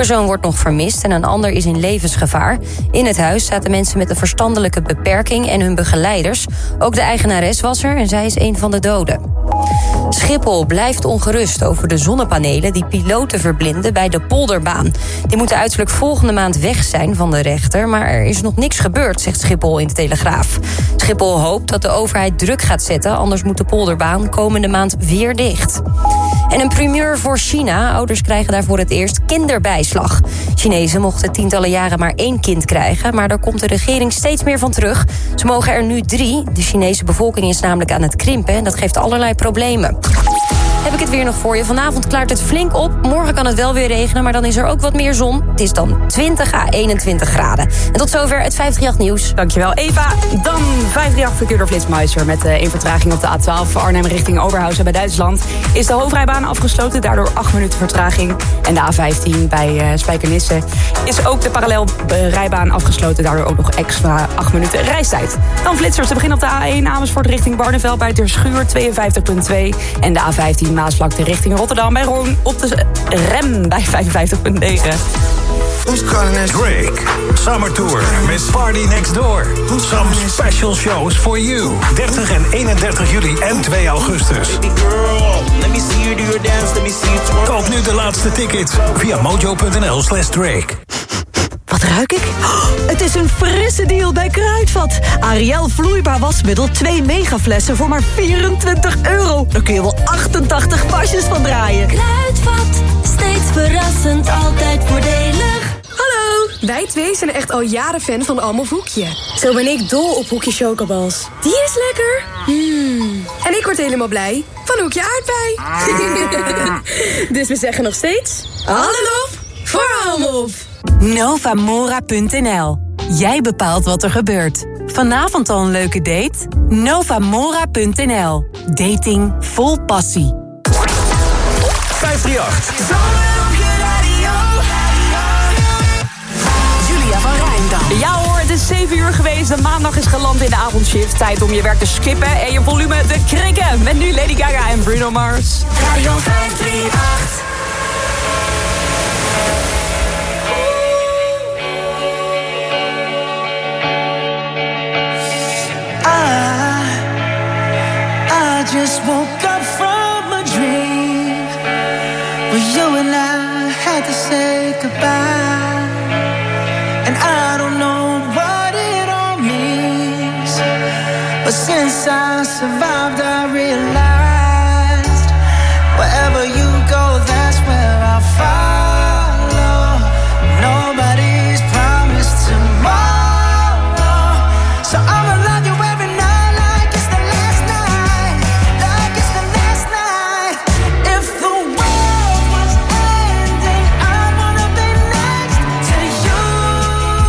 persoon wordt nog vermist en een ander is in levensgevaar. In het huis zaten mensen met een verstandelijke beperking en hun begeleiders. Ook de eigenares was er en zij is een van de doden. Schiphol blijft ongerust over de zonnepanelen die piloten verblinden bij de Polderbaan. Die moeten uiterlijk volgende maand weg zijn van de rechter, maar er is nog niks gebeurd, zegt Schiphol in de Telegraaf. Schiphol hoopt dat de overheid druk gaat zetten, anders moet de Polderbaan komende maand weer dicht. En een primeur voor China. Ouders krijgen daarvoor het eerst kinderbijslag. Chinezen mochten tientallen jaren maar 1 kind krijgen, maar daar komt de regering steeds meer van terug. Ze mogen er nu 3. De Chinese bevolking is namelijk aan het krimpen en dat geeft allerlei problemen. Heb ik het weer nog voor je. Vanavond klaart het flink op. Morgen kan het wel weer regenen, maar dan is er ook wat meer zon. Het is dan 20 à 21 graden. En tot zover het 538 nieuws. Dankjewel, Eva. Dan 538 verkeer door Flitsmeister. Met een vertraging op de A12 Arnhem richting Oberhausen bij Duitsland. Is de hoofdrijbaan afgesloten, daardoor 8 minuten vertraging. En de A15 bij Spijkenisse is ook de parallelrijbaan afgesloten. Daardoor ook nog extra 8 minuten reistijd. Dan flitsers te beginnen op de A1 Amersfoort richting Barneveld bij Terschuur 52,2. En de A15 Maasvlakte richting Rotterdam bij Roon op de rem bij 55,9. Drake, Summer Tour met Party Next Door. Some special shows for you. 30 en 31 juli en 2 augustus. Koop nu de laatste tickets via mojo.nl/Drake. Wat ruik ik? Oh, het is een frisse deal bij Kruidvat. Ariel vloeibaar wasmiddel 2 megaflessen voor maar €24. Daar kun je wel 88 pasjes van draaien. Kruidvat, steeds verrassend, altijd voordelig. Hallo, wij twee zijn echt al jaren fan van Almof Hoekje. Zo ben ik dol op Hoekje Chocobals. Die is lekker. En ik word helemaal blij van Hoekje Aardbei. Dus we zeggen nog steeds... alle lof voor Almof. Novamora.nl. Jij bepaalt wat er gebeurt. Vanavond al een leuke date? Novamora.nl. Dating vol passie. 538. Julia van Rijndam. Ja hoor, het is 7 uur geweest. De maandag is geland in de avondshift. Tijd om je werk te skippen en je volume te krikken. Met nu Lady Gaga en Bruno Mars. Radio 538. I just woke up from a dream where you and I had to say goodbye. And I don't know what it all means, but since I survived I realized wherever you go, that's where I'll follow. Nobody's promised tomorrow, so I'ma love you every night.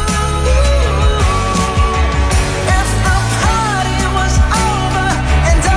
And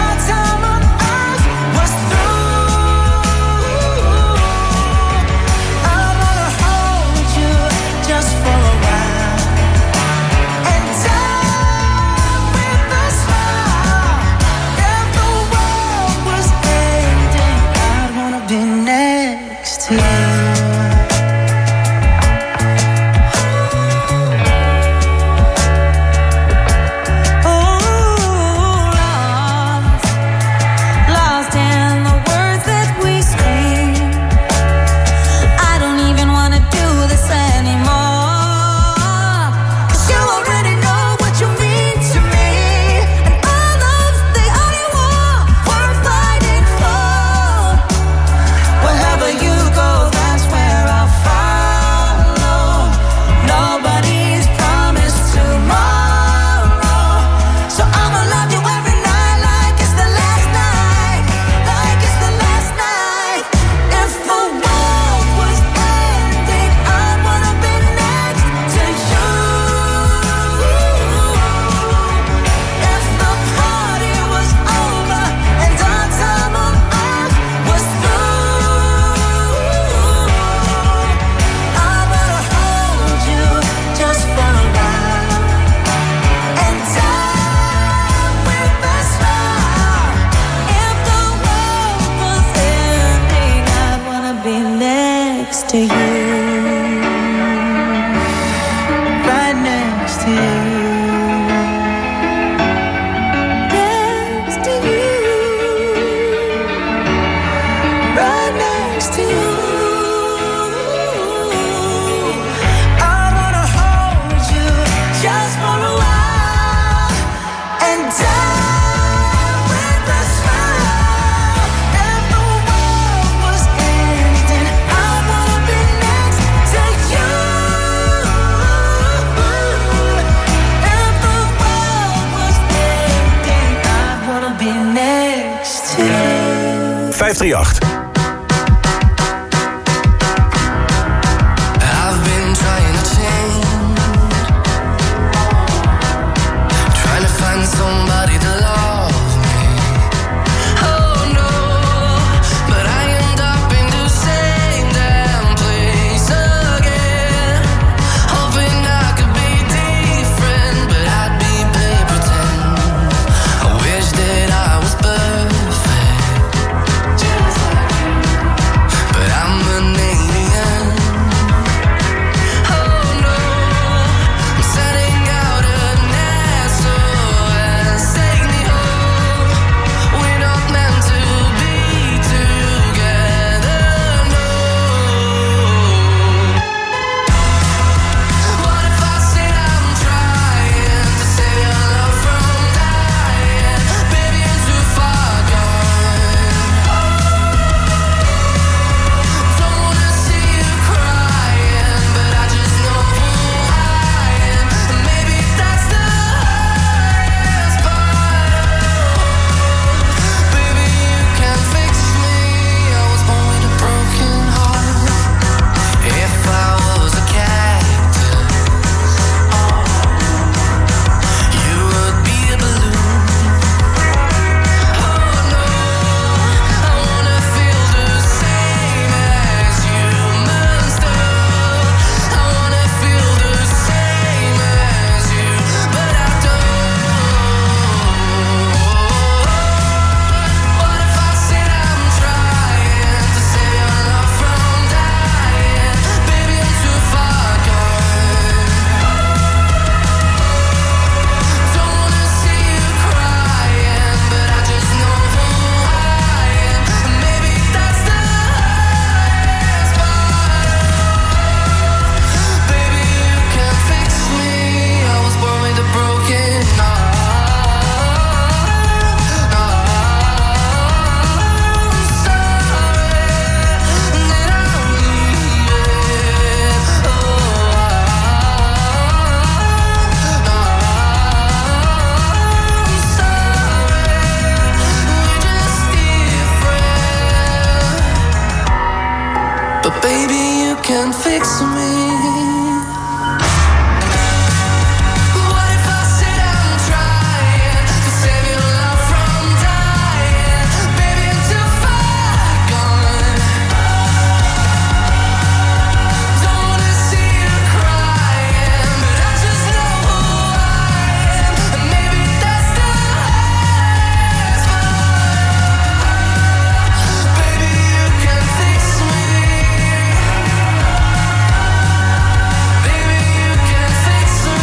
538. I've been trying to change, trying to find somebody to love me. Oh no, but I end up in the same damn place again. Hoping I could be different, but I'd be play pretend. I wish that I was perfect, but I'm an alien. Oh no, I'm setting out an SOS. Take me home. We're not meant to be together, no. What if I said I'm trying to save your love from dying? Baby, I'm too far gone. Don't wanna see you crying, but I just know who I am. And maybe that's the hardest part. Baby, you can fix me. I was born with a broken heart. If I was a cactus, you would be a balloon. Oh no, I wanna feel the same as humans do. I wanna feel the same as you, but I don't. What if I said I'm trying to save your love from dying? Baby, I'm too far gone. Don't wanna see you crying, but I just know who I am. And maybe that's the hardest part. Baby, you can fix me. I was born with a broken heart. I'm sorry that I'm leaving. I'm sorry, we're just different. But baby, you can fix me. What if I said I'm trying to save your love from dying? Baby, I'm too far gone. Don't wanna see you crying, but I just know who I am. And maybe that's the hardest part. Baby, you can fix me. Baby, you can fix me.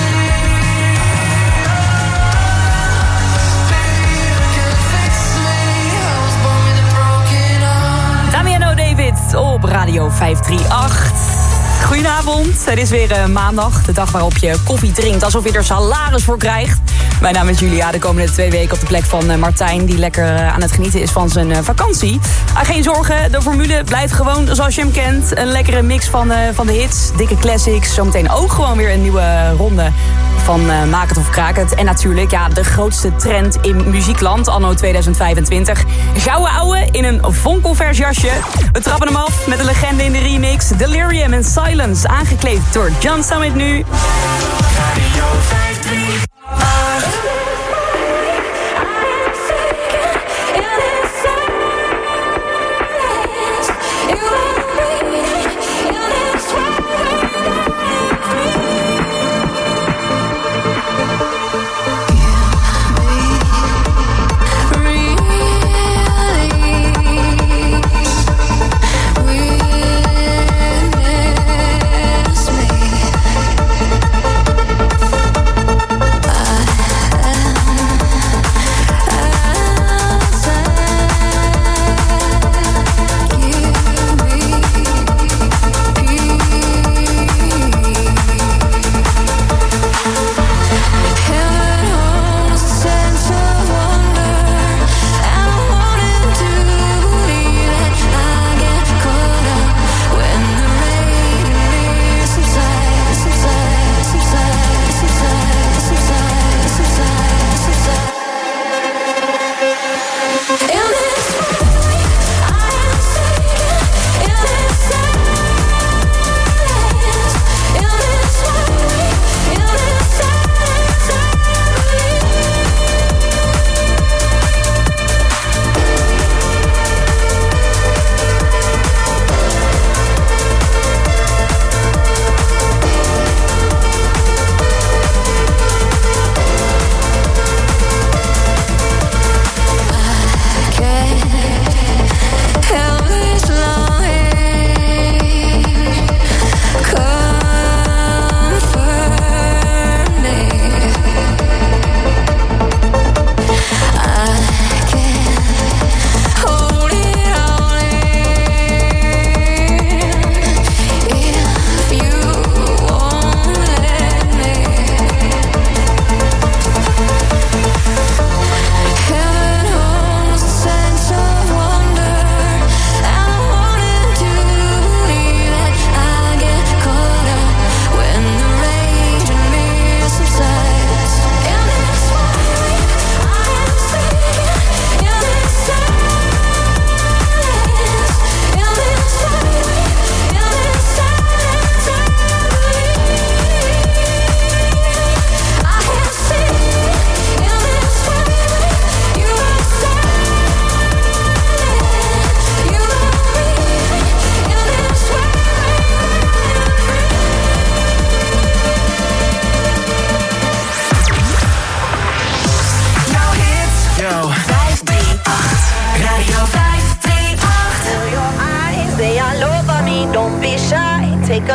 Baby, you can fix me. I was born with a broken heart. Damiano David op Radio 538. Goedenavond, het is weer maandag. De dag waarop je koffie drinkt alsof je er salaris voor krijgt. Mijn naam is Julia, de komende 2 weken op de plek van Martijn... die lekker aan het genieten is van zijn vakantie. Geen zorgen, de formule blijft gewoon zoals je hem kent. Een lekkere mix van de hits, dikke classics. Zometeen ook gewoon weer een nieuwe ronde van Maak het of Kraak het. En natuurlijk, ja, de grootste trend in muziekland anno 2025. Gouden ouwe in een vonkelvers-jasje. We trappen hem af met een legende in de remix. Delirium and Silence, aangekleed door John Summit nu. Radio 538. Really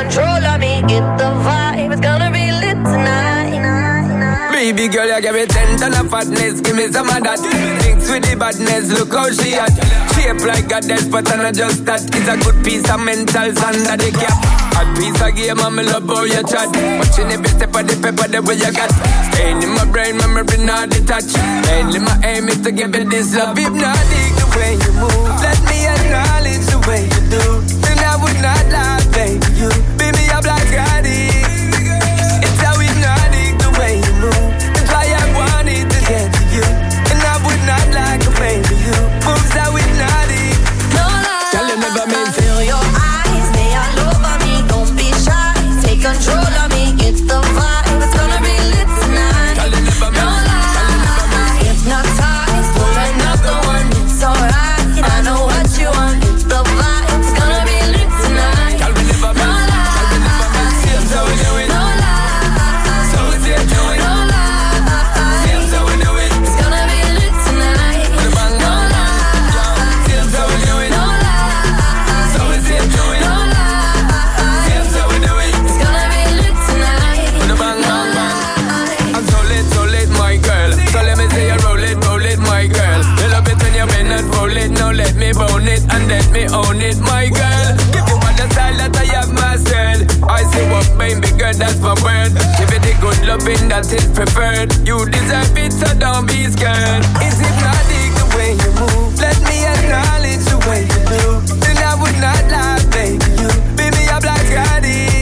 control of me, get the vibe. It's gonna be lit tonight. Baby girl, you give me 10 ton of fatness, give me some of that. Mix with the badness, look how she at. Shape like a death, but I'm not just that. It's a good piece of mental under the cap. A piece of game, I'm love how you chat. Watching every step of the paper, the way you got. Staying in my brain, memory not detached. Mainly my aim is to give it this love. Hypnotic the way you move. Let me acknowledge the way you do. Then I would not lie, baby, you. Baby, I'm like addict. It's how hypnotic the way you move. That's why I wanted to get to you. And I would not like a baby, you. Moves how hypnotic. No lie. Tell you never mean feel your eyes, they all over me. Don't be shy, take control of me. Get the vibe, it's gonna be lit tonight. Tell you never mean. No lie. Hypnotized, pull another one. It's alright. I know what you want. Get the vibe, it's gonna be lit tonight. Tell you never mean. No lie. Tell you never mean. Seems how we do it. No lie. So we see it do it. No lie. Seems how we do it. It's gonna be lit tonight. With a bang No bang. lie. Seems how we do it. No lie. So we see it do it. No lie. Seems how we do it. It's gonna be lit tonight. With a bang bang bang. I'm so lit, my girl. So let me say you roll it, my girl. You love it when you bend and roll it. Now let me bone it and let me own it, my girl. Give you all the style that I have myself. I say what baby girl, that's my word. Give it the good loving that is preferred. You deserve it, so don't be scared. It's hypnotic the way you move. Let me acknowledge the way you do. Then I would not lie, baby, you. Baby, I'm like addict.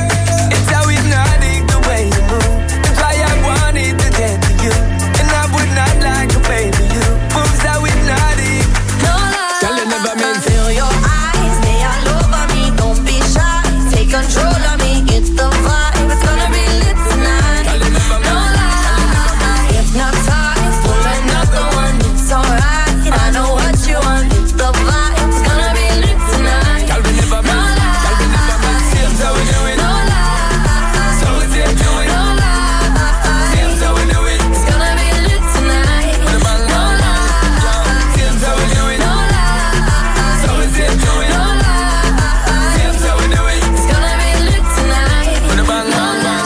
It's how hypnotic the way you move. That's why I wanted to get to you. And I would not like a baby, you. Moves how hypnotic. No lie. Tell you never mean. Feel your eyes, they all over me. Don't be shy, take control of me. Get the vibe, it's gonna be lit tonight. Tell you never No mean. lie. Hypnotized, pull another one. It's alright. I know what you want. Get the vibe, it's gonna be lit tonight. Tell you never No mean. Tell you never mean. lie. Seems how we do it. No lie. So we see it do it. No lie. Seems how we do it. It's gonna be lit tonight. With a bang No bang. lie. Seems how we do it. No lie. So we see it do it. No lie. Seems how we do it. It's gonna be lit tonight. With a bang bang bang.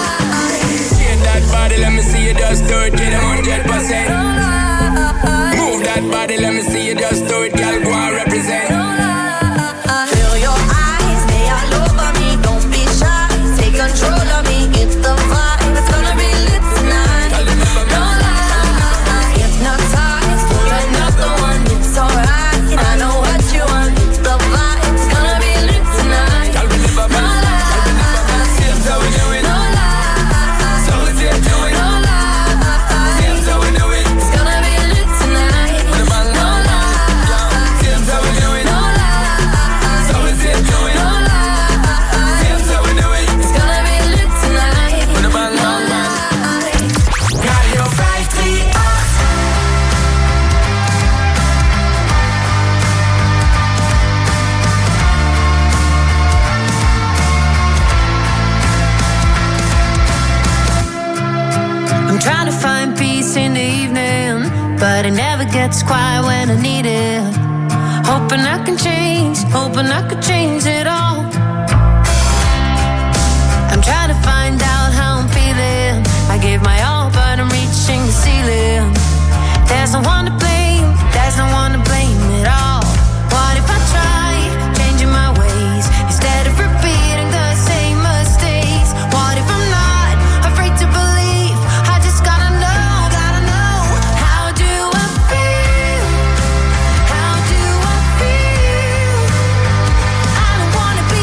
Shake that body, let me see you just do it. Get 100%. Move that body, let me see you just do it. Girl, go and represent. Feel your eyes, they all over me. Don't be shy, take control of me. Get the vibe, it's gonna be lit tonight. Tell you never No mean. lie. Hypnotized, pull another one. It's alright. I know what you want. Get the vibe, it's gonna be lit tonight. Tell you never No mean. Tell you never mean. lie. Seems how we do it. No lie. So we see it do it. No lie. Seems how we do it. It's gonna be lit tonight. With a bang No bang. lie. Seems how we do it. No lie. So we see it do it. No lie. Seems how we do it. It's gonna be lit tonight. With a bang bang bang. Radio 538. I'm trying to find peace in the evening, but it never gets quiet when I need it. Hoping I can change, hoping I could change it all. I'm trying to find out how I'm feeling. I gave my all, but I'm reaching the ceiling. There's no one to blame, there's no one to blame at all. What if I try changing my ways instead of repeating the same mistakes? What if I'm not afraid to believe? I just gotta know, how do I feel? How do I feel? I don't wanna be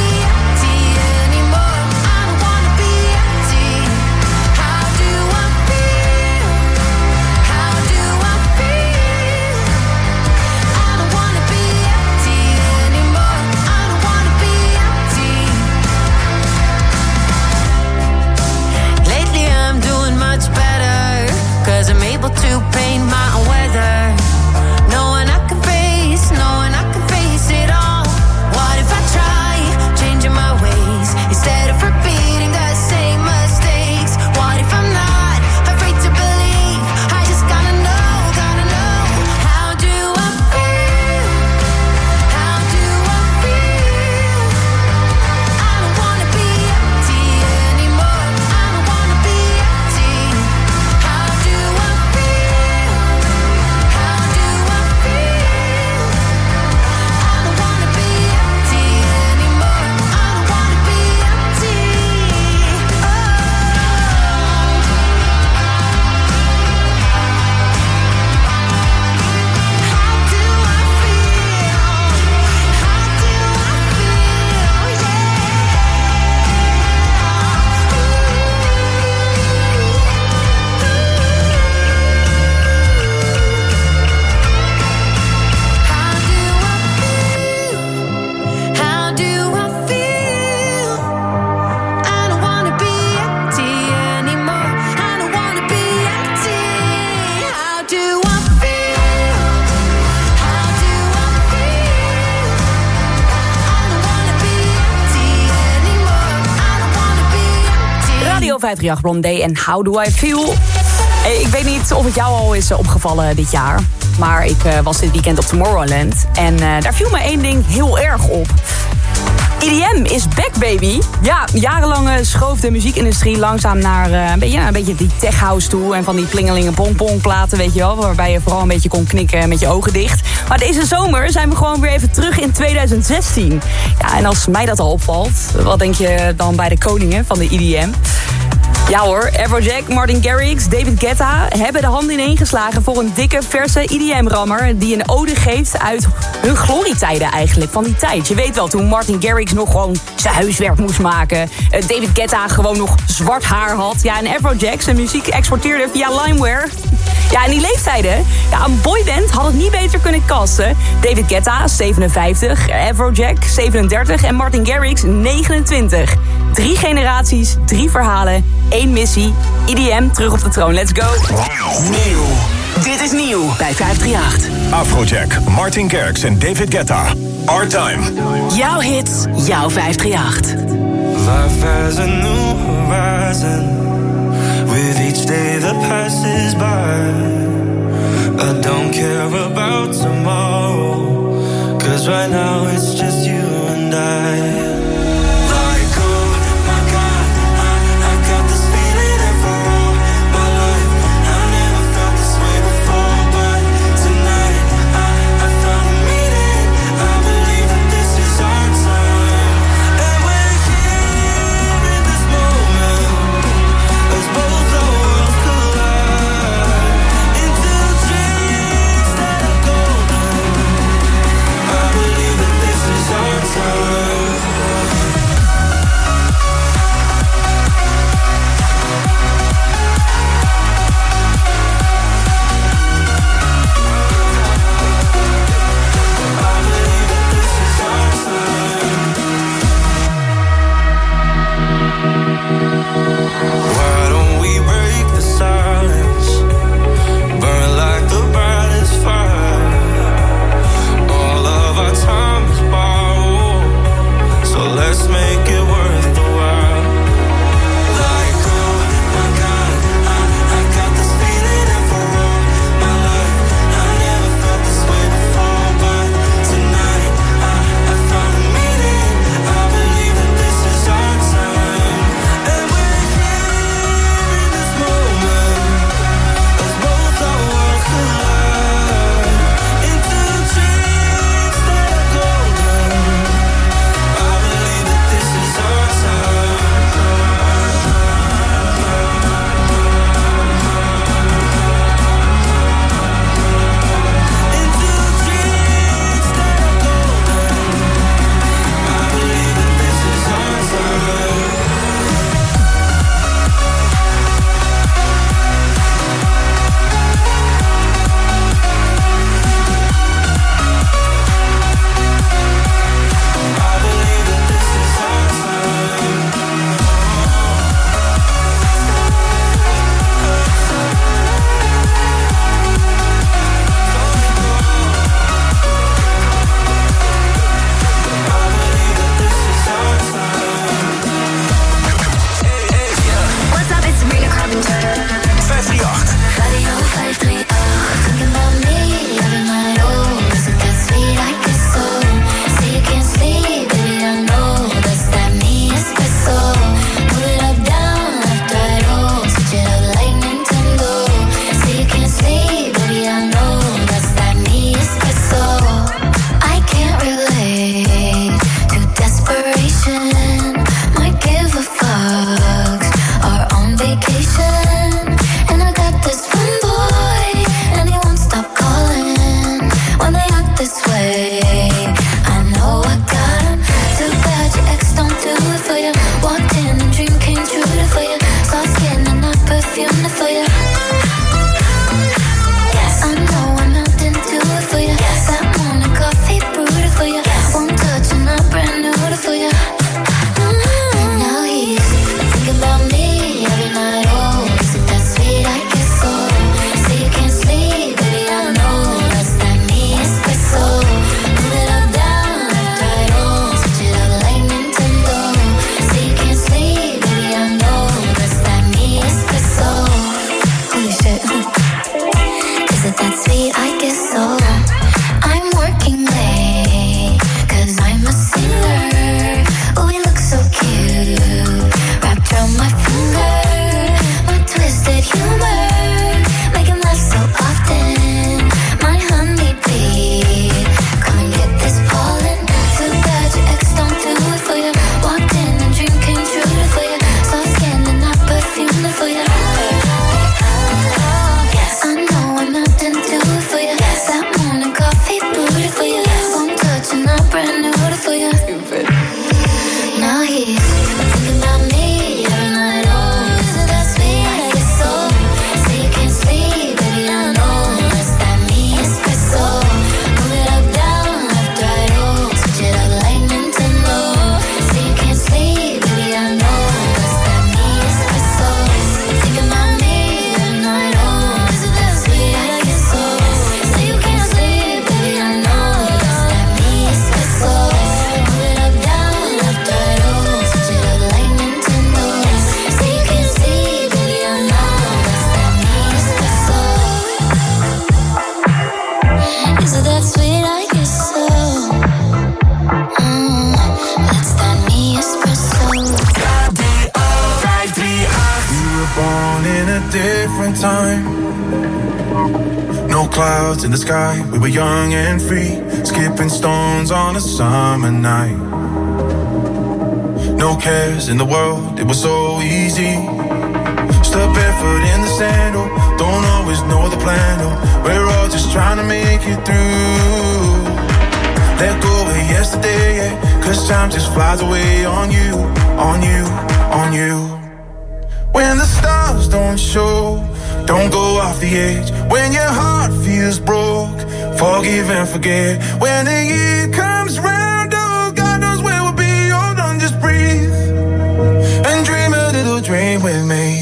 Radio 538 Blondé en How Do I Feel. Hey, ik weet niet of het jou al is opgevallen dit jaar. Maar ik was dit weekend op Tomorrowland. En daar viel me één ding heel erg op. EDM is back, baby. Ja, jarenlang schoof de muziekindustrie langzaam naar een beetje die tech house toe. En van die plingelingen pong platen, weet je wel. Waarbij je vooral een beetje kon knikken met je ogen dicht. Maar deze zomer zijn we gewoon weer even terug in 2016. Ja, en als mij dat al opvalt, wat denk je dan bij de koningen van de EDM? Ja hoor, Afrojack, Martin Garrix, David Guetta hebben de hand ineengeslagen voor een dikke, verse EDM-rammer die een ode geeft uit hun glorietijden eigenlijk, van die tijd. Je weet wel, toen Martin Garrix nog gewoon zijn huiswerk moest maken. David Guetta gewoon nog zwart haar had. Ja, en Afrojack zijn muziek exporteerde via LimeWire. Ja, in die leeftijden, ja, een boyband had het niet beter kunnen casten. David Guetta, 57, Afrojack, 37 en Martin Garrix, 29. 3 generaties, 3 verhalen, 1 missie. EDM terug op de troon. Let's go. Nieuw. Dit is nieuw bij 538. Afrojack, Martin Garrix en David Guetta. Our Time. Jouw hits, jouw 538. Life has a new horizon. With each day that passes by, I don't care about tomorrow, 'cause right now it's just you and I. a different time. No clouds in the sky, we were young and free, skipping stones on a summer night. No cares in the world, it was so easy. Step barefoot in the sandal, don't always know the plan, no. We're all just trying to make it through. Let go of yesterday, yeah, 'cause time just flies away on you, on you, on you. When the stars don't show, don't go off the edge. When your heart feels broke, forgive and forget. When the year comes round, oh, God knows where we'll be. Hold on, just breathe and dream a little dream with me.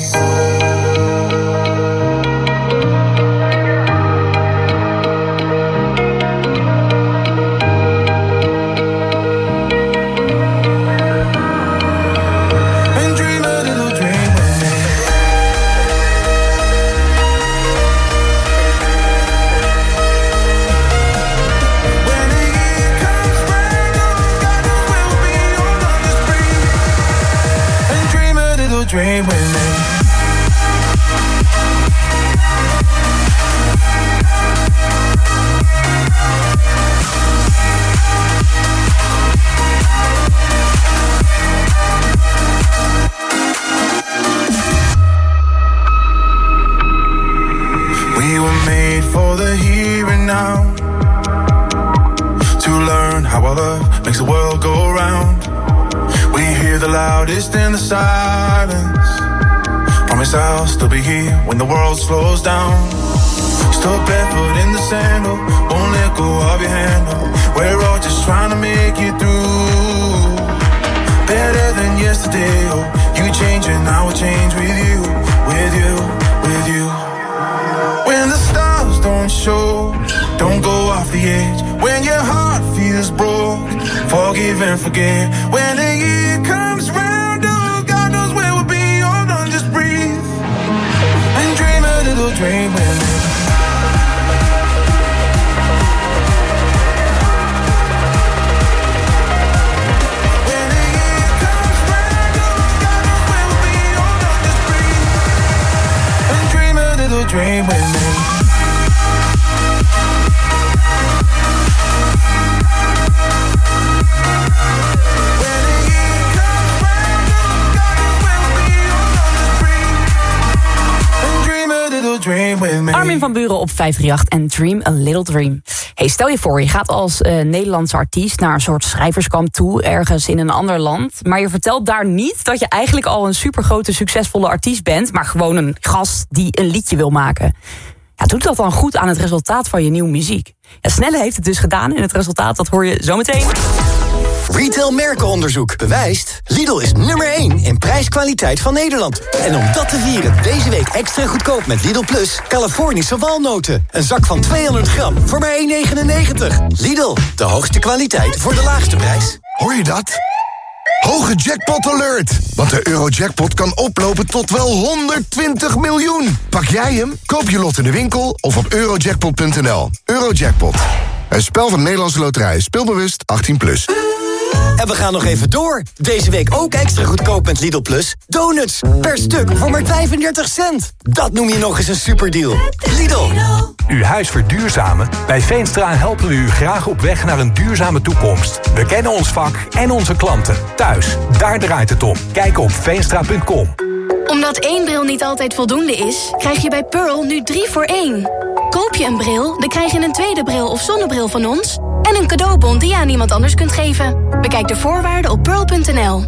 Dream with me. We were made for the here and now, to learn how our love makes the world go round. We hear the loudest in the silence. Promise I'll still be here when the world slows down. Still barefoot in the sandal, won't let go of your handle. We're all just trying to make it through. Better than yesterday, oh, you change and I will change with you, with you, with you. When the stars don't show, don't go off the edge. When your heart feels broke, forgive and forget. When the year comes round, oh, God knows where we'll be. Hold on, just breathe and dream a little dream with me. When the year comes round, oh, God knows where we'll be. Hold on, just breathe and dream a little dream with me. Armin van Buuren op 538 en Dream a Little Dream. Hey, stel je voor, je gaat als Nederlandse artiest naar een soort schrijverskamp toe, ergens in een ander land. Maar je vertelt daar niet dat je eigenlijk al een supergrote, succesvolle artiest bent, maar gewoon een gast die een liedje wil maken. Ja, doet dat dan goed aan het resultaat van je nieuwe muziek? Ja, Snelle heeft het dus gedaan en het resultaat, dat hoor je zometeen. Retail merkenonderzoek bewijst: Lidl is nummer 1 in prijskwaliteit van Nederland. En om dat te vieren, deze week extra goedkoop met Lidl Plus Californische walnoten. Een zak van 200 gram voor maar €1,99. Lidl, de hoogste kwaliteit voor de laagste prijs. Hoor je dat? Hoge jackpot alert! Want de Eurojackpot kan oplopen tot wel 120 miljoen. Pak jij hem? Koop je lot in de winkel of op eurojackpot.nl. Eurojackpot. Een spel van de Nederlandse Loterij. Speelbewust 18+. En we gaan nog even door. Deze week ook extra goedkoop met Lidl Plus. Donuts per stuk voor maar 35 cent. Dat noem je nog eens een superdeal. Lidl. Uw huis verduurzamen? Bij Veenstra helpen we u graag op weg naar een duurzame toekomst. We kennen ons vak en onze klanten. Thuis, daar draait het om. Kijk op veenstra.com. Omdat 1 bril niet altijd voldoende is, krijg je bij Pearl nu 3 voor 1. Koop je een bril, dan krijg je een tweede bril of zonnebril van ons en een cadeaubon die je aan iemand anders kunt geven. Bekijk de voorwaarden op pearl.nl.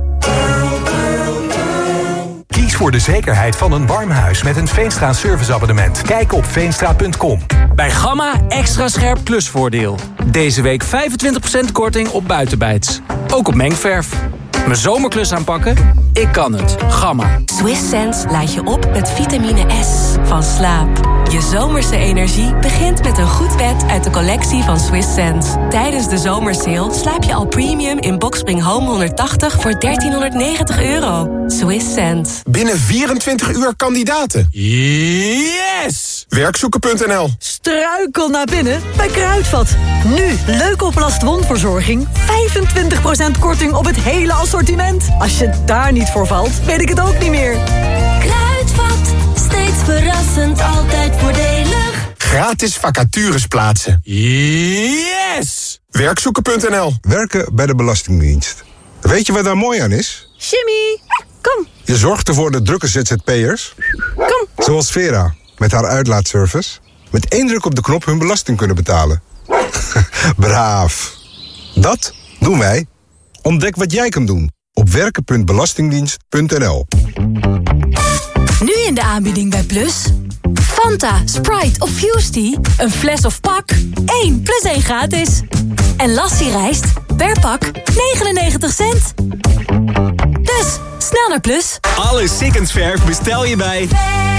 Kies voor de zekerheid van een warm huis met een Veenstra serviceabonnement. Kijk op veenstra.com. Bij Gamma extra scherp klusvoordeel. Deze week 25% korting op buitenbijts. Ook op mengverf. Mijn zomerklus aanpakken? Ik kan het. Gamma. Swiss Sense laat je op met vitamine S van slaap. Je zomerse energie begint met een goed bed uit de collectie van Swiss Sense. Tijdens de zomersale slaap je al premium in Boxspring Home 180 voor €1390. Swiss Sense. Binnen 24 uur kandidaten. Yes! Werkzoeken.nl. Struikel naar binnen bij Kruidvat. Nu leuk oplast wondverzorging. 25% korting op het hele assortiment. Als je daar niet voor valt, weet ik het ook niet meer. Kruidvat, steeds verrassend, altijd voordelig. Gratis vacatures plaatsen. Yes! Werkzoeken.nl. Werken bij de Belastingdienst. Weet je wat daar mooi aan is? Jimmy, kom. Je zorgt ervoor de drukke ZZP'ers. Kom. Zoals Vera, met haar uitlaatservice. Met 1 druk op de knop hun belasting kunnen betalen. Braaf. Dat doen wij. Ontdek wat jij kan doen op werken.belastingdienst.nl. Nu in de aanbieding bij Plus. Fanta, Sprite of Fusty, een fles of pak, 1 plus 1 gratis. En Lassie rijst, per pak 99 cent. Dus, snel naar Plus. Alle Sikkensverf bestel je bij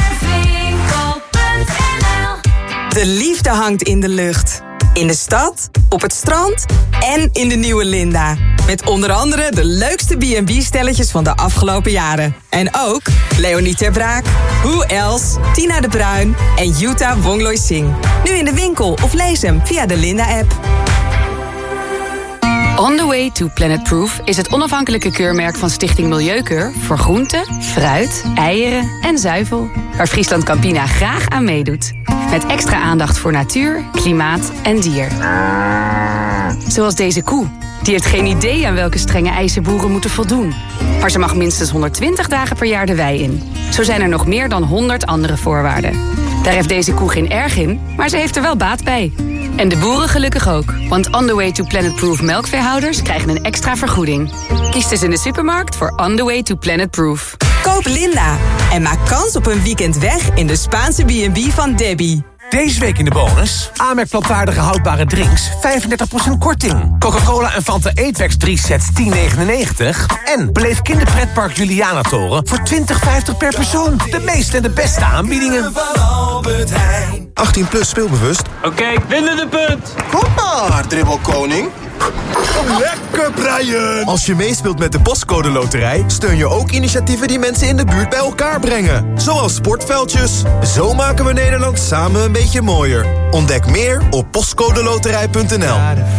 De liefde hangt in de lucht. In de stad, op het strand en in de nieuwe Linda. Met onder andere de leukste B&B-stelletjes van de afgelopen jaren. En ook Leonie Ter Braak, Who Else, Tina de Bruin en Yuta Wongloy Singh. Nu in de winkel of lees hem via de Linda-app. On the Way to Planet Proof is het onafhankelijke keurmerk van Stichting Milieukeur voor groenten, fruit, eieren en zuivel, waar Friesland Campina graag aan meedoet. Met extra aandacht voor natuur, klimaat en dier. Zoals deze koe. Die heeft geen idee aan welke strenge eisen boeren moeten voldoen. Maar ze mag minstens 120 dagen per jaar de wei in. Zo zijn er nog meer dan 100 andere voorwaarden. Daar heeft deze koe geen erg in, maar ze heeft er wel baat bij. En de boeren gelukkig ook. Want On the Way to Planet Proof melkveehouders krijgen een extra vergoeding. Kies dus in de supermarkt voor On the Way to Planet Proof. Koop Linda en maak kans op een weekend weg in de Spaanse B&B van Debbie. Deze week in de bonus. Amerk plantaardige houdbare drinks, 35% korting. Coca-Cola en Fanta Eetwex 3 sets 10,99. En beleef kinderpretpark Julianatoren voor 20,50 per persoon. De meeste en de beste aanbiedingen. 18 plus speelbewust. Oké, winnende punt. Kom maar, dribbelkoning. Lekker, Brian! Als je meespeelt met de Postcode Loterij, steun je ook initiatieven die mensen in de buurt bij elkaar brengen. Zoals sportveldjes. Zo maken we Nederland samen een beetje mooier. Ontdek meer op postcodeloterij.nl.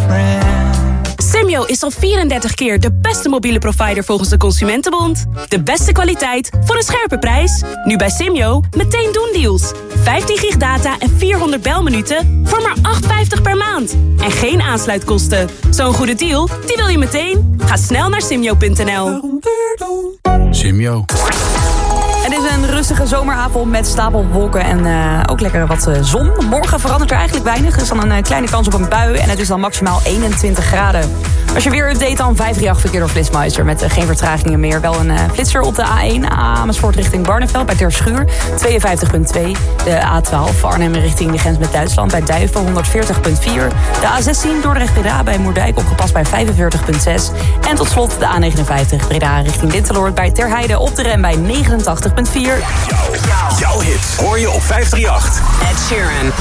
Simyo is al 34 keer de beste mobiele provider volgens de Consumentenbond. De beste kwaliteit voor een scherpe prijs. Nu bij Simyo meteen doen-deals. 15 gig data en 400 belminuten voor maar €8,50 per maand. En geen aansluitkosten. Zo'n goede deal, die wil je meteen. Ga snel naar simyo.nl. Simyo. Het is een rustige zomeravond met stapelwolken en ook lekker wat zon. Morgen verandert er eigenlijk weinig. Er is dan een kleine kans op een bui en het is dan maximaal 21 graden. Als je weer update dan 538 verkeer door Flitsmeister. Met geen vertragingen meer. Wel een flitser op de A1 Amersfoort richting Barneveld bij Terschuur 52,2. De A12 Arnhem richting de grens met Duitsland bij Duiven 140,4. De A16 Dordrecht-Breda bij Moerdijk opgepast bij 45,6. En tot slot de A59 Breda richting Dinteloord bij Terheide op de rem bij 89,4. Jouw hit hoor je op 538. Ed Sheeran.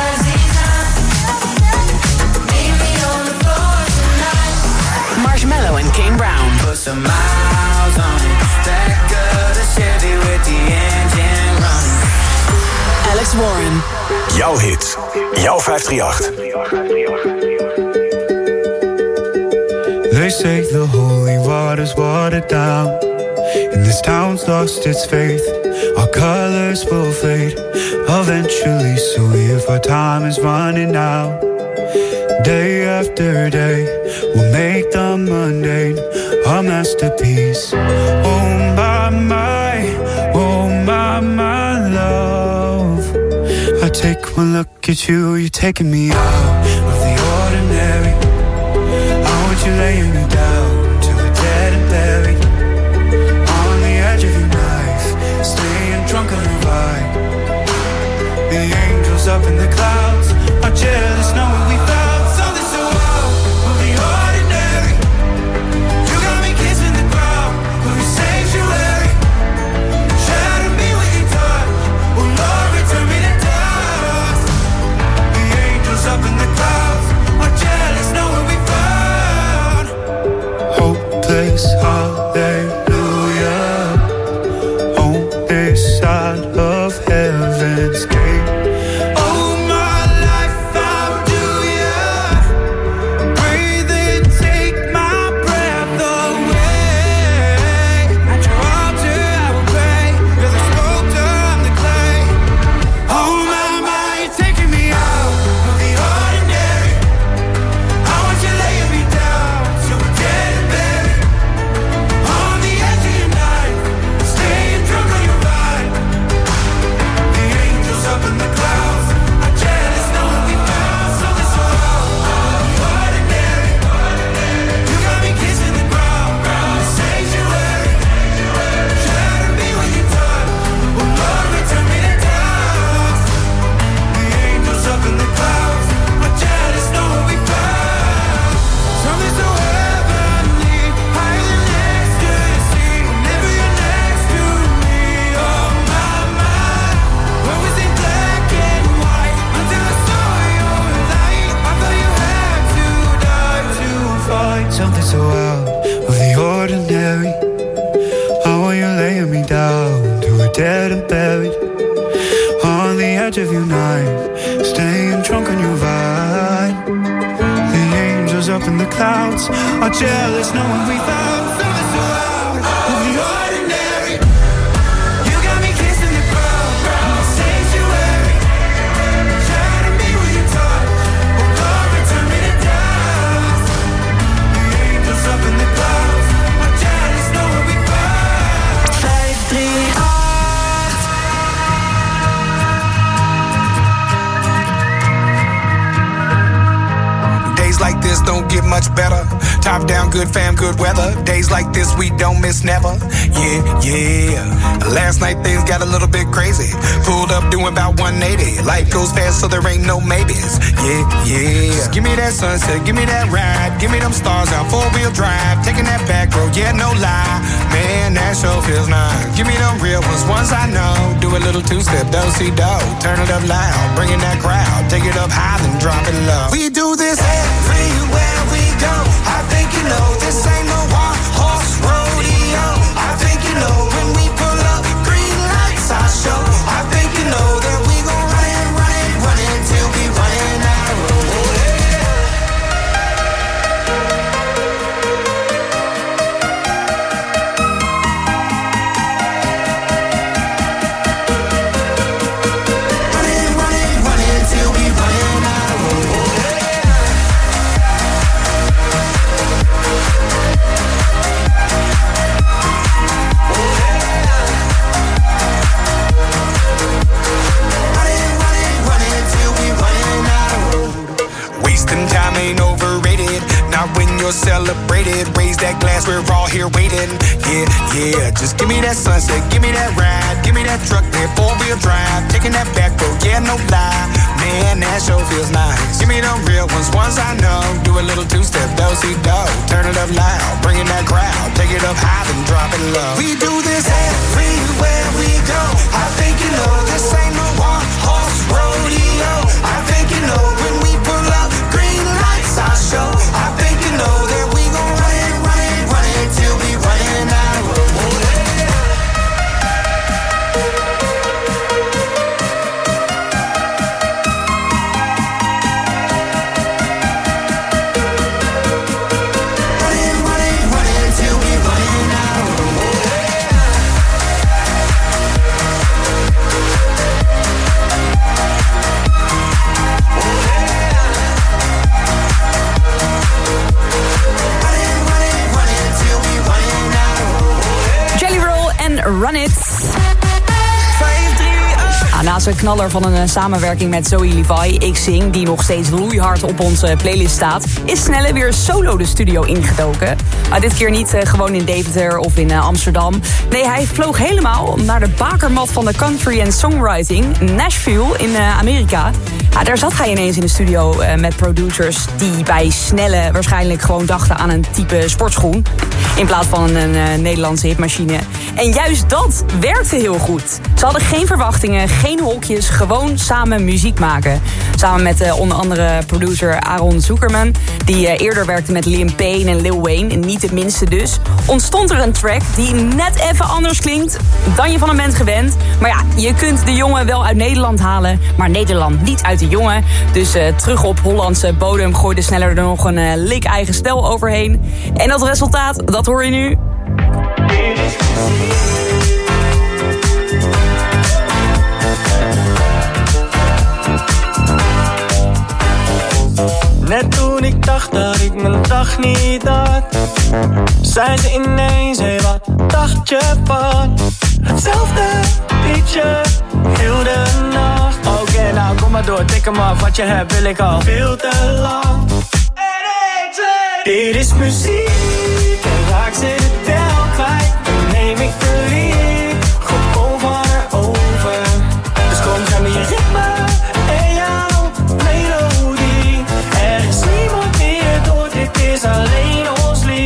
Marshmello en Kane Brown. Put some miles on it. Back of the Chevy with the engine running. Alex Warren. Jouw hit. Jouw 538. They say the holy water's watered down, and this town's lost its faith. Our colors will fade eventually, so if our time is running out, day after day, we'll make the mundane our masterpiece. Oh my love. I take one look at you, you're taking me out of the ordinary. I want you laying me down till we're dead and buried, on the edge of your knife, staying drunk on the ride. The angels up in the clouds are jealous knowing we found something so out of the ordinary. You got me kissing the ground of your sanctuary. Shatter me with your touch, oh Lord, return me to dust. The angels up in the clouds are jealous knowing we found hopeless hallelujah on this side of heaven's gate. Oh my dead and buried on the edge of your night, staying drunk on your vibe. The angels up in the clouds are jealous knowing we found something so out of the ordinary. You got me kissing the ground, sanctuary. Try to be who you touch, or God return me to dust. The angels up in the clouds are jealous knowing we found 538. Like this don't get much better. Top down, good fam, good weather. Days like this we don't miss never. Yeah. Last night things got a little bit crazy. Pulled up doing about 180. Life goes fast so there ain't no maybes. Yeah. Just give me that sunset, give me that ride. Give me them stars out, 4-wheel drive. Taking that back road, yeah, no lie. Man, that sure feels nice. Give me them real ones I know. Do a little two-step, do-si-do. Turn it up loud, bringing that crowd. Take it up high, then drop it low. We do this everywhere we go. I think you know this ain't no one-horse rodeo. I think you know when we pull up, green lights I show. I think you know that we gon' run it till we running out of road. Run it till we running out of road. Time ain't overrated, not when you're celebrated. Raise that glass, we're all here waiting. Yeah, just give me that sunset, give me that ride. Give me that truck, that 4-wheel drive. Taking that back road, yeah, no lie. Man, that sure feels nice. Give me them real ones I know. Do a little two-step, do-si-do. Turn it up loud, bringing that crowd. Take it up high, then drop it low. We do this everywhere we go. I think you know this ain't no one-horse rodeo. I think you know when we pull up, green lights I show. I think you know that we gon' run it till we running out of road. Run it till we running out of road. Run It. Naast een knaller van een samenwerking met Zoe Levi, Ik Zing, die nog steeds loeihard op onze playlist staat, is Snelle weer solo de studio ingedoken. Maar dit keer niet gewoon in Deventer of in Amsterdam. Nee, hij vloog helemaal naar de bakermat van de country en songwriting, Nashville in Amerika. Ja, daar zat hij ineens in de studio met producers die bij Snelle waarschijnlijk gewoon dachten aan een type sportschoen in plaats van een Nederlandse hitmachine. En juist dat werkte heel goed. Ze hadden geen verwachtingen, geen hokjes, gewoon samen muziek maken. Samen met onder andere producer Aaron Zuckerman, die eerder werkte met Liam Payne en Lil Wayne, en niet het minste dus, ontstond er een track die net even anders klinkt dan je van hem bent gewend. Maar ja, je kunt de jongen wel uit Nederland halen, maar Nederland niet uit de jongen. Dus terug op Hollandse bodem gooide Sneller er nog een lik eigen stijl overheen. En dat resultaat, dat hoor je nu. Net toen ik dacht dat ik mijn dag niet had, zei ze ineens, hé, wat dacht je van hetzelfde liedje heel de nacht. Oké, nou kom maar door, tik hem af, wat je hebt wil ik al veel te lang. Dit is muziek en raak ze de tel kwijt. Dan neem ik de lied gewoon van haar over. Dus kom, ga me je ritme en jouw melodie. Er is niemand meer door, dit is alleen ons lied.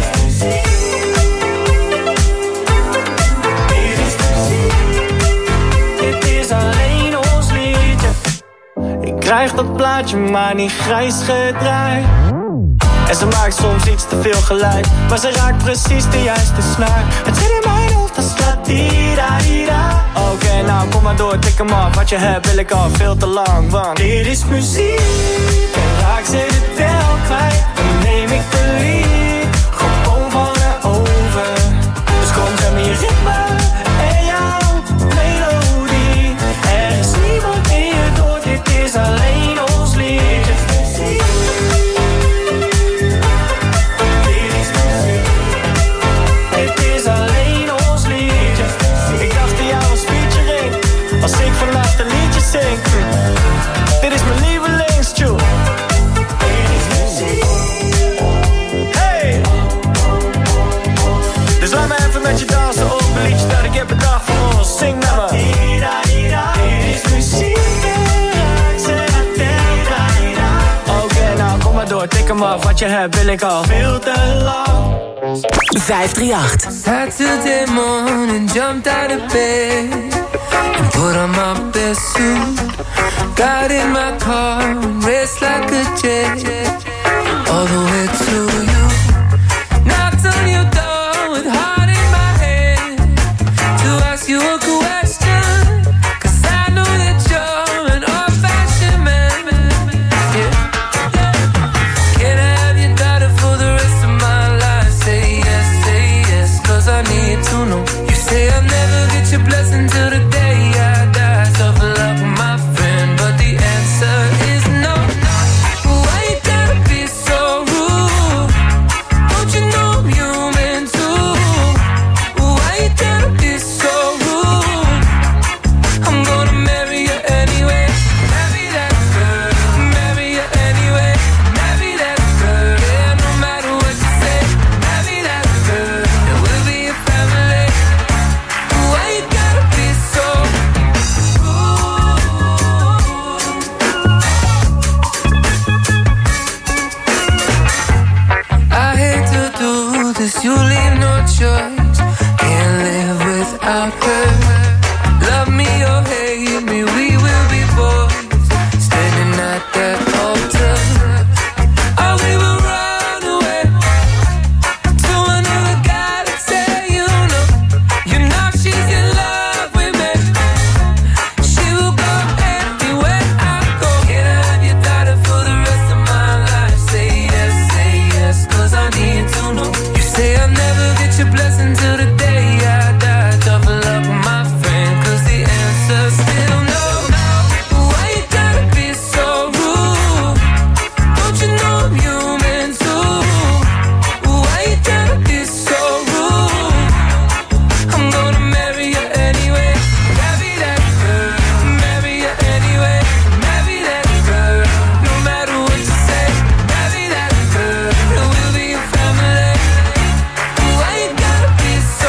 Dit is muziek, dit is alleen ons lied. Ik krijg dat plaatje maar niet grijs gedraaid. En ze maakt soms iets te veel geluid, maar ze raakt precies de juiste snaar. Het zit in mijn hoofd, dat slaat die-da-die-da. door, tik hem af. Wat je hebt wil ik al veel te lang, want dit is muziek en raak ze de tel kwijt. Dan neem ik de lead, gewoon van haar over. Dus kom zeg me je ritme en jouw melodie. Er is niemand meer door, dit is alleen ons lied. Als ik vannacht een liedje zing, dit is mijn lievelingstune. Hey! Dus laat me even met je dansen op een liedje dat ik heb bedacht voor ons. Zing met me. Dit is muziek. Oké, nou kom maar door, tik hem af. Wat je hebt wil ik al veel te lang. 538. Saturday morning, jumped out of bed and put on my best suit. Got in my car and raced like a jet all the way to you. Knocked on your door with heart in my head to ask you a question, 'cause I know that you're an old-fashioned man. Yeah. Can I have your daughter for the rest of my life? Say yes, 'cause I need to know. You say I'll never get your blessing till the day I die. Tough luck, my friend, but the answer is no. Why you gotta be so rude? Don't you know I'm human too? Why you gotta be so rude? I'm gonna marry you anyway. Marry that girl, marry you anyway. Marry that girl, yeah, no matter what you say. Marry that girl, and we'll be a family. Why you gotta be so I hate to do this, you leave no choice. Can't live without her. Love me or hate me, we will be boys. Standing at that altar. Or we will run away to another guy that say you know she's in love with me. She will go anywhere I go. Can I have your daughter for the rest of my life? Say yes, 'cause I need to know. You say I'll never get your blessing till the day I die. Tough luck, my friend, 'cause the answer's still no. Why you gotta be so rude? Don't you know I'm human too? Why you gotta be so rude? I'm gonna marry you anyway. Marry that girl, marry you anyway. Marry that girl, no matter what you say. Marry that girl, and we'll be a family. Why you gotta be so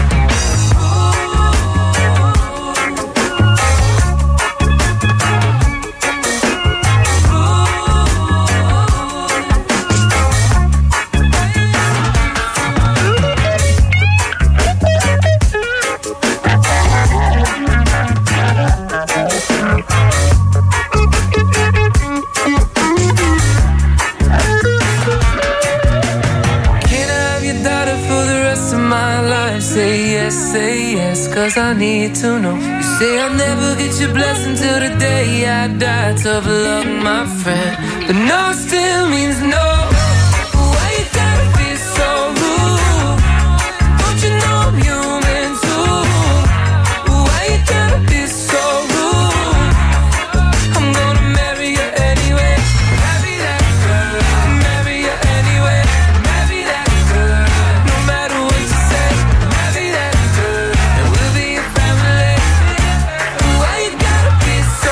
Can I have your daughter for the rest of my life? Say yes, 'cause I need to know. You say I'll never get your blessing till the day I die. Tough luck, my friend, but no still means no. Why you gotta be so rude? Don't you know I'm human too? Why you gotta be so rude? I'm gonna marry you anyway. Marry that girl, marry you anyway. Marry that girl, no matter what you say. Marry that girl, and we'll be a family. Why you gotta be so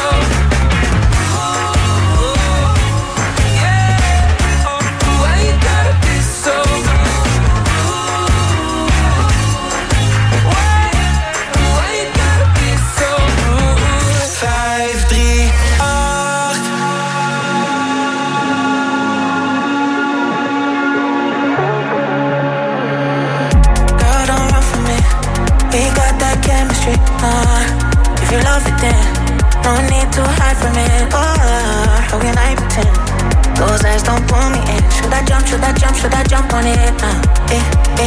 Why you gotta be so Why you gotta be so rude? 538. Girl, don't run from me. We got that chemistry. If you love it, then no need to hide from it. How can I pretend? Those eyes don't pull me in. Should I jump? Should I jump? Should I jump on it?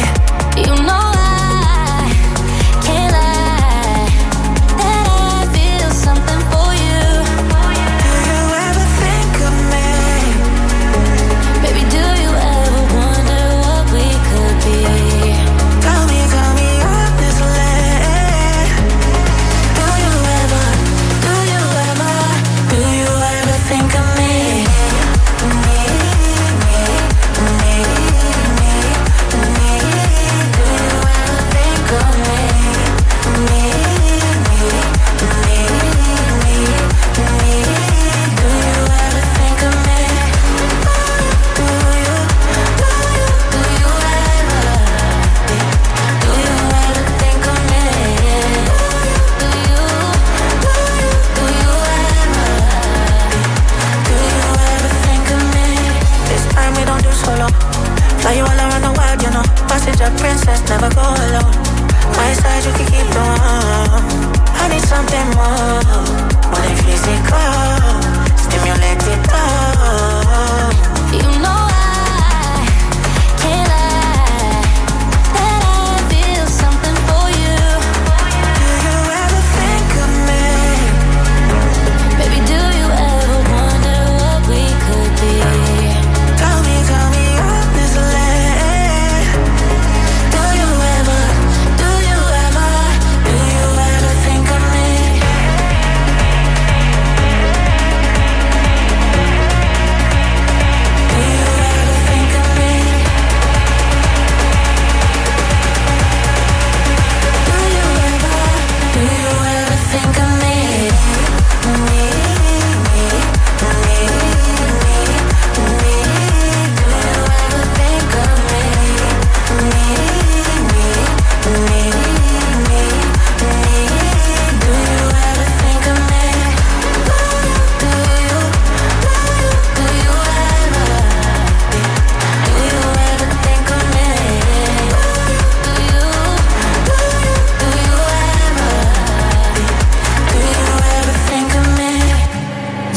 You know I can't lie that I feel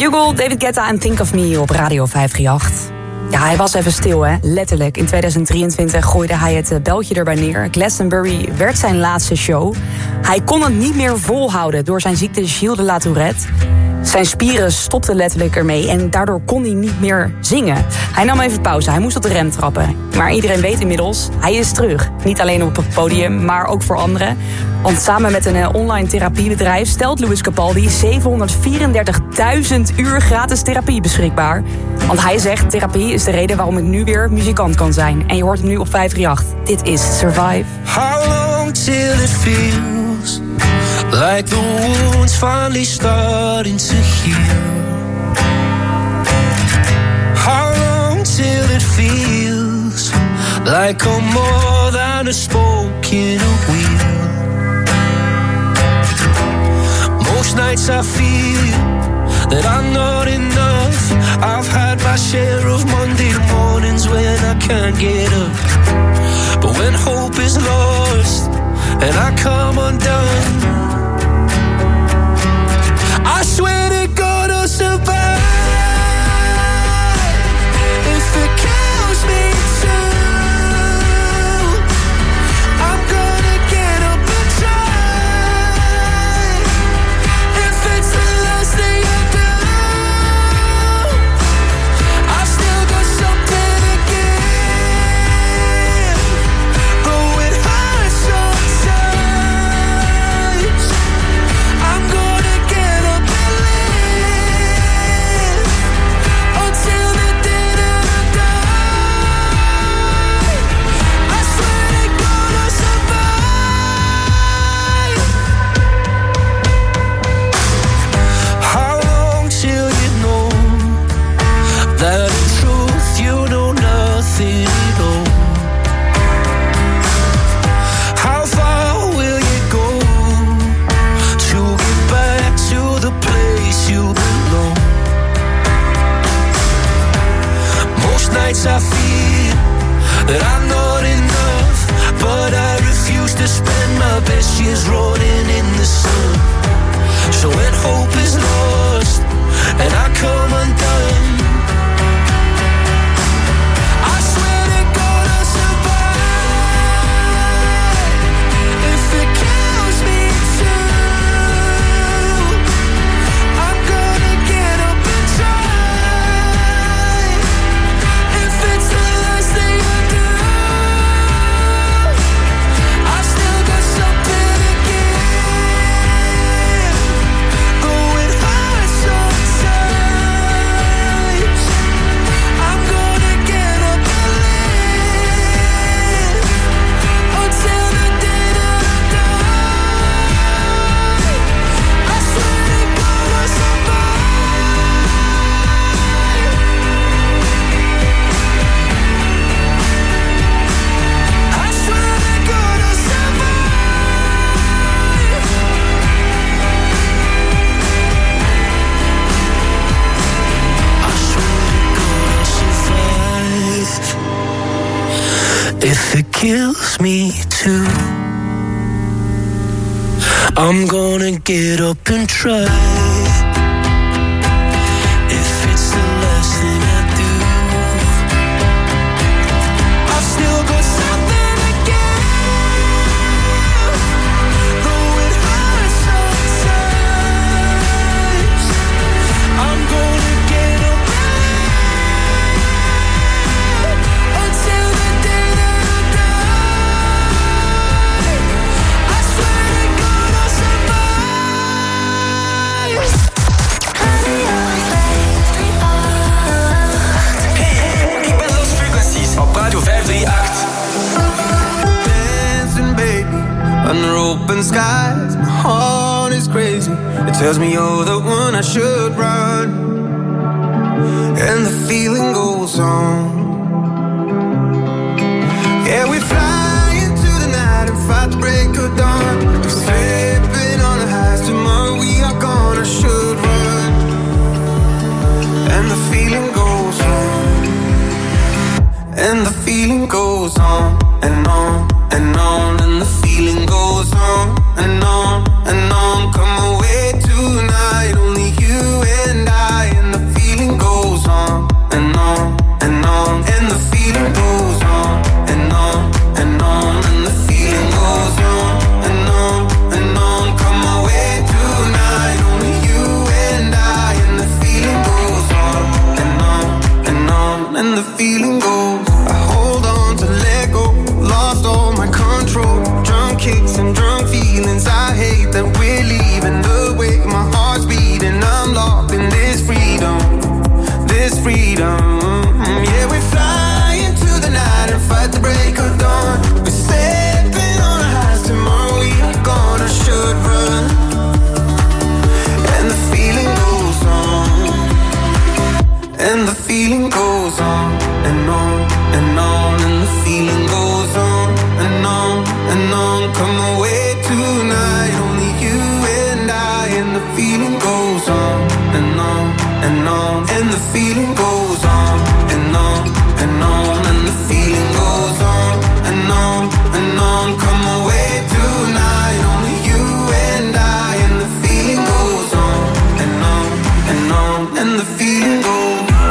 Dougal, David Guetta en Think of Me op Radio 538. Ja, hij was even stil, hè? Letterlijk. In 2023 gooide hij het beltje erbij neer. Glastonbury werd zijn laatste show. Hij kon het niet meer volhouden door zijn ziekte Gilles de la Tourette. Zijn spieren stopten letterlijk ermee en daardoor kon hij niet meer zingen. Hij nam even pauze, hij moest op de rem trappen. Maar iedereen weet inmiddels, hij is terug. Niet alleen op het podium, maar ook voor anderen. Want samen met een online therapiebedrijf stelt Lewis Capaldi 734.000 uur gratis therapie beschikbaar. Want hij zegt, therapie is de reden waarom ik nu weer muzikant kan zijn. En je hoort hem nu op 538. Dit is Survive. How long till it feels like the wound's finally starting to heal? How long till it feels like I'm more than a spoke in a wheel? Most nights I feel that I'm not enough. I've had my share of Monday mornings when I can't get up. But when hope is lost and I come undone, I swear to God I'll survive. If it kills me too, I'm gonna get up and try. If it's the last thing I do, I've still got something to give. Though it hurts sometimes, I'm gonna get up and live until the day that I die. I swear to God I'll survive. How long till you know that in truth you know nothing at all? How far will you go to get back to the place you belong? Most nights I feel that I'm not enough, but I refuse to spend my best years rolling in the sun. So when hope is lost and I come undone, I swear to God I'll survive. If it kills me too, I'm gonna get up and try. If it's the last thing I do, I've still got something to give. Though it hurts sometimes, I'm gonna get up and live until the day that I die. I swear to God I'll survive. I swear to God I'll survive. I swear to God I'll survive. If it kills me too, I'm gonna get up and try. If it's the last thing I do, I've still got something to give. Though it hurts sometimes, I'm gonna get up and live until the day that I die. I swear to God I'll survive. Hey, ik ben Lost Frequencies op Radio 538. Dancing baby under open skies, my heart is crazy. It tells me you're the one I should run, and the feeling goes on. Yeah, we fly into the night and fight the break of dawn. We're slipping on the highs, tomorrow we are gone. I should run, and the feeling goes on, and the feeling goes on and on and on, and the feeling goes on and on and on. Come away tonight, only you and I, and feeling goes on and on and on, and the feeling goes on and on and on, and the feeling goes on and on and on. Come away tonight, only you and I, and the feeling goes on and on and on, and the feeling goes.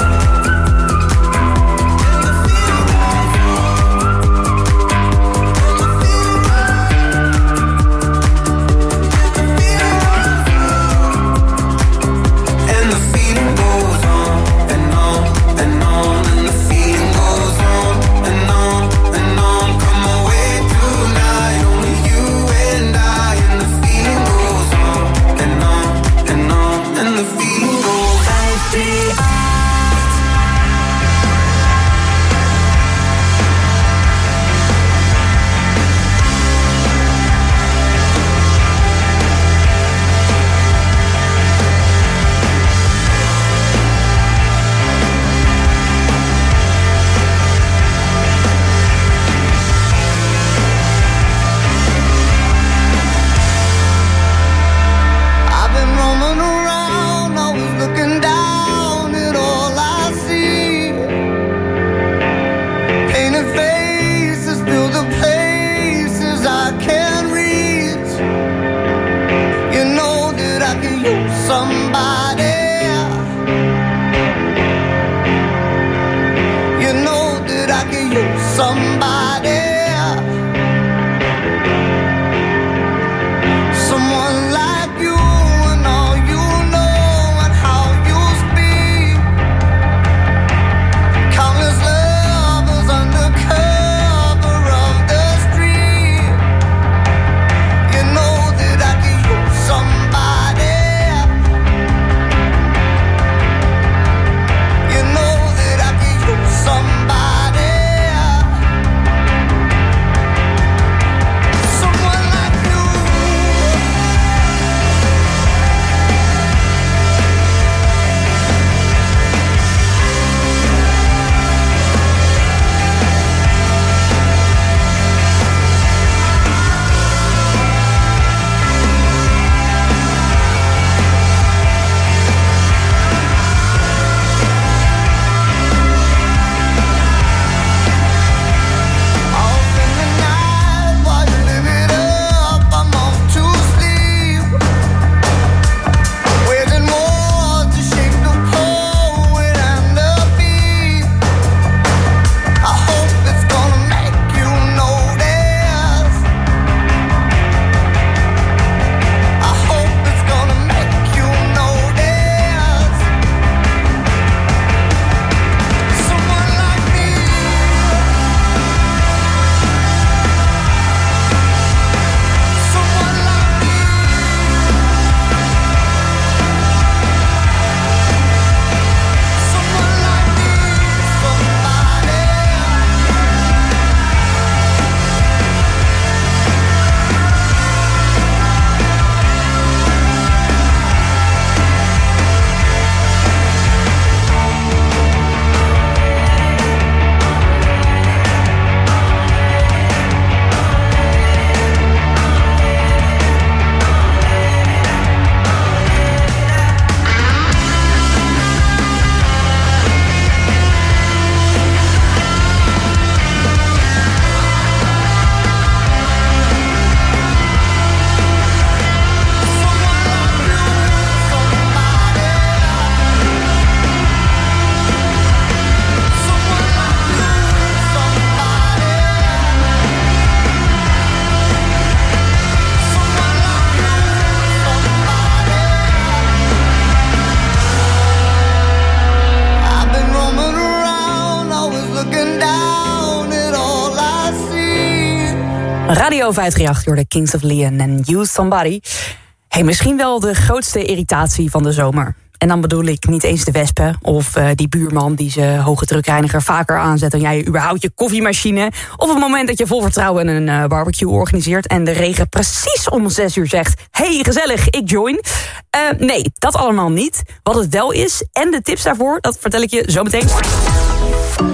Radio 538 door de Kings of Leon en You Somebody. Hey, misschien wel de grootste irritatie van de zomer. En dan bedoel ik niet eens de wespen of die buurman die zijn hoge drukreiniger vaker aanzet dan jij überhaupt je koffiemachine. Of het moment dat je vol vertrouwen een barbecue organiseert en de regen precies om 6 uur zegt: hey, gezellig, ik join. Nee, dat allemaal niet. Wat het wel is en de tips daarvoor, dat vertel ik je zo meteen.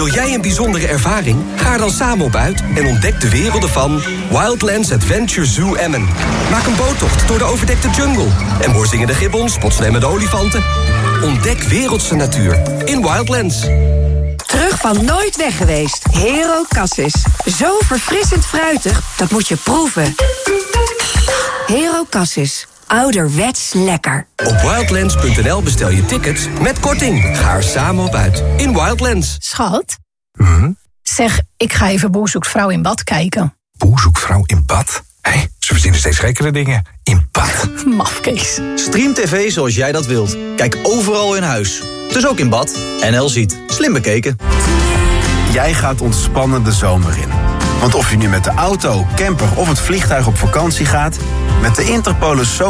Wil jij een bijzondere ervaring? Ga er dan samen op uit en ontdek de werelden van Wildlands Adventure Zoo Emmen. Maak een boottocht door de overdekte jungle. En hoor zingende gibbons, spotslemmende olifanten. Ontdek wereldse natuur in Wildlands. Terug van nooit weg geweest. Hero Cassis. Zo verfrissend fruitig, dat moet je proeven. Hero Cassis. Ouderwets lekker. Op wildlands.nl bestel je tickets met korting. Ga er samen op uit in Wildlands. Schat? Zeg, ik ga even Boer zoekt vrouw in bad kijken. Boer zoekt vrouw in bad? Hé, ze verzinnen steeds gekkere dingen. In bad. Mafkees. Stream TV zoals jij dat wilt. Kijk overal in huis. Dus ook in bad. NL Ziet. Slim bekeken. Jij gaat ontspannen de zomer in. Want of je nu met de auto, camper of het vliegtuig op vakantie gaat... met de Interpolis